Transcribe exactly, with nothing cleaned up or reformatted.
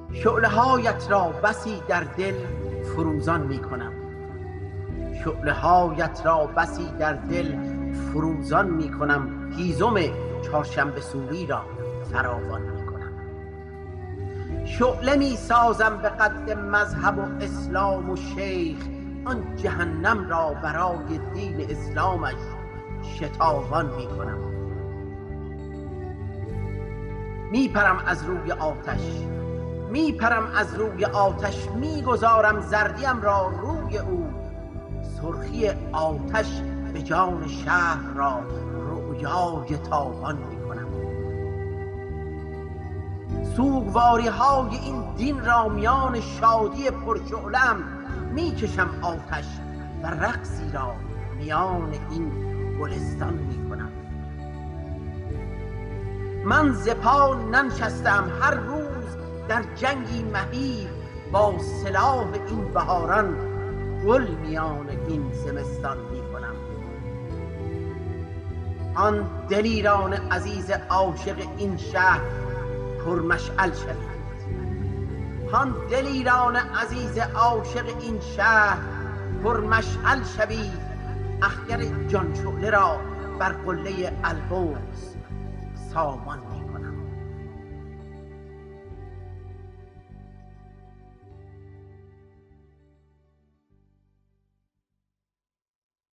شعله هایت را بسی در دل فروزان می کنم، شعله هایت را بسی در دل فروزان می کنم، هیزم چهارشنبه سوری را فراوان می کنم. شعله می سازم به قد مذهب و اسلام و شیخ، آن جهنم را برای دین اسلامش شتابان می کنم. می پرم از روی آتش، می پرم از روی آتش، می گذارم زردیم را روی او، سرخی آتش به جان شهر را رؤیای تابان می کنم. سوگواری های این دین را میان شادی پرشعله‌ام می کشم آتش و رقصی را میان این گلستان می کنم. من ز پا ننشستم، هر روز در جنگی مهیب با سلاح این بهاران گل میان این زمستان می کنم. آن دلیران عزیز عاشق این شهر پرمشعل شوید، آن دلیران عزیز عاشق این شهر پرمشعل شوید، اخگر جان شعله را بر قله البرز سامان می